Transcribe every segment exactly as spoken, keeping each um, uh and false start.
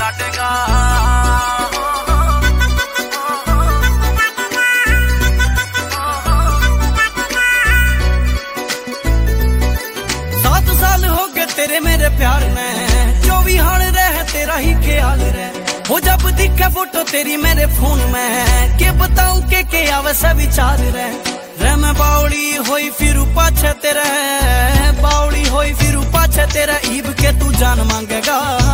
काटेगा। सात साल हो गए तेरे मेरे प्यार में, जो भी हाल रहे तेरा ही ख्याल रहे। वो जब दिखे फोटो तेरी मेरे फोन में, के बताऊं के के आवे से विचार रहे। रे मैं बावली होई फिर पाछे तेरे, बावली होई फिर पाछे तेरे। ईब के तू जान मांगेगा,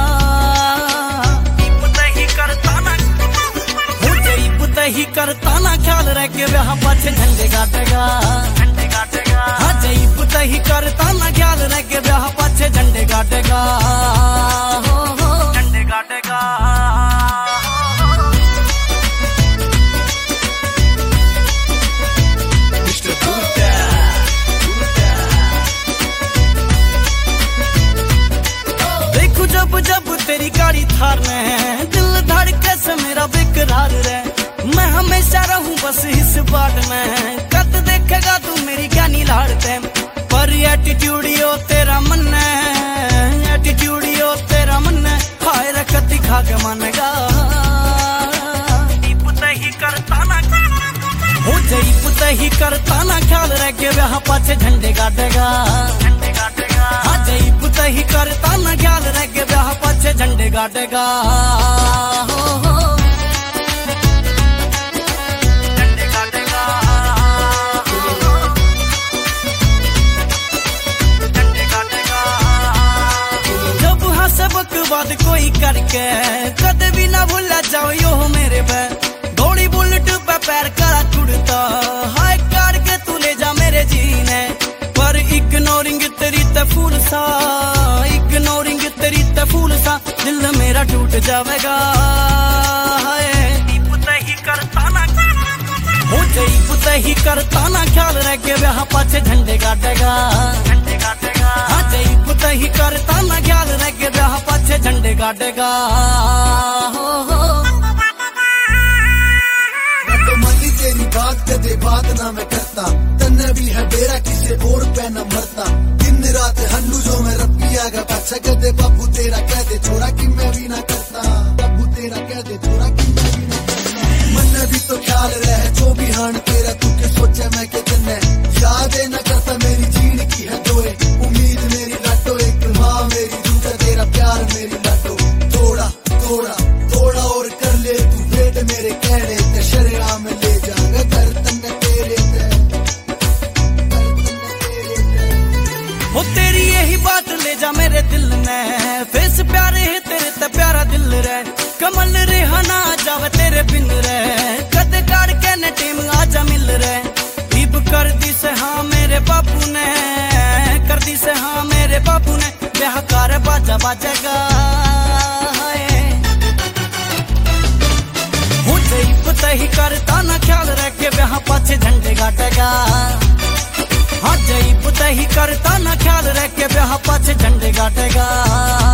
ईब ते ही करता ना, मुझे ईब ते ही करता ना। ख्याल रह के ब्याह पाछे झंडे काटेगा, झंडे काटेगा। हाँ जे ईब ते ही करता ना, ख्याल रह के ब्याह पाछे झंडे काटेगा, हो हो झंडे काटेगा। जब जब तेरी गाड़ी थार में, दिल धड़के से मेरा बेकरार रहे। मैं हमेशा रहूं बस इस बाट में, कद देखेगा तू मेरी ज्ञानी लाड़ते। पर एटीट्यूडियो तेरा मन है, एटीट्यूडियो तेरा मन है। हाय रखती खा के मानेगा, ईब ते ही करता ना, हो जे ईब ते ही करता ना। ख्याल रह के ब्याह पाछे झंडे काटेगा, झंडे काटेगा। हाँ जे ईब ते ही करता ना, ख्याल रह के ब्याह पाछे झंडे काटेगा, हो हो झंडे काटेगा, झंडे काटेगा। जब हंसे बकवाद कोई करके, कदे भी ना भूला जाओ यो मेरे पे। दौड़ी बुलेट पे पैर करा छुड़ता, हाय कार के तू ले जा मेरे जीने। पर इग्नोरिंग तेरी ते फूल सा, इग्नोरिंग तेरी ते फूल सा। दिल मेरा टूट जाएगा, हाय ईब ते ही करता ना, मुझे ईब ते ही करता ना। ख्याल रह के ब्याह पाछे झंडे काटेगा, झंडे काटेगा। हाँ जे ईब ते ही करता ना, ख्याल रह के ब्याह पाछे झंडे काटेगा, हो हो। तेरी बात कदे बात ना मैं करता, तन्ने भी है डेरा किसे और पे न मरता। दिन रात हल्लू जो मैं रब्बी आगा पाछा कदे बाबू तेरा कह दे छोड़ा कि मैं भी ना करता। बाबू तेरा कह दे छोड़ा कि मैं भी ना करता। मन भी तो ख्याल रहे जो भी हान तेरा, तू के सोचे मैं के तन्ने याद न करता। मेरी जीन की है दोए उम्मीद मेरी लाटो, एक माँ मेरी दूसरा तेरा प्यार मेरी लाटो। थोड़ा थोड़ा थोड़ा और कर ले तू बेट मेरे कहने ते, शरेआम में ले जाएगा कर तन्ने तेरे ते, वो तेरी यही बात ले जा मेरे दिल में। फेस प्यारे है तेरे ते प्यारा दिल रे, कमल रेहाना जावे तेरे बिन रे। कद काट के ने टीम आजा मिल रे। ईब कर दी से हाँ मेरे बापू ने, कर दी से हाँ मेरे बापू ने। ब्याह कर बाजा बाजेगा, मुझे ईब ते ही करता ना। ख्याल रह के ब्याह पाछे झंडे काटेगा, हाँ जे ईब ते ही करता ना। ख्याल रह के ब्याह पाछे झंडे काटेगा।